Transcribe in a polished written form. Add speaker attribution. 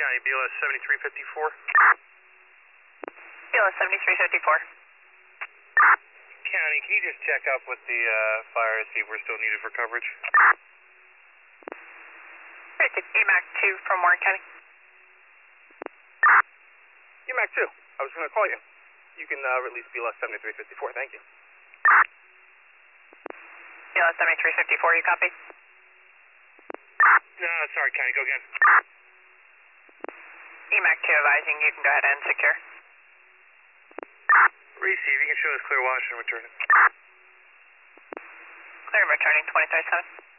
Speaker 1: County, BLS 7354.
Speaker 2: BLS 7354.
Speaker 1: County, can you just check up with the fire to see if we're still needed for coverage?
Speaker 2: It's EMAC 2 from Warren County.
Speaker 1: EMAC 2, I was going to call you. You can release BLS 7354, thank you.
Speaker 2: BLS 7354, you copy?
Speaker 1: No, sorry, County, go again.
Speaker 2: EMAC 2 advising you can go ahead and secure.
Speaker 1: Receive, you can show us clear wash and return it.
Speaker 2: Clear and returning 2037.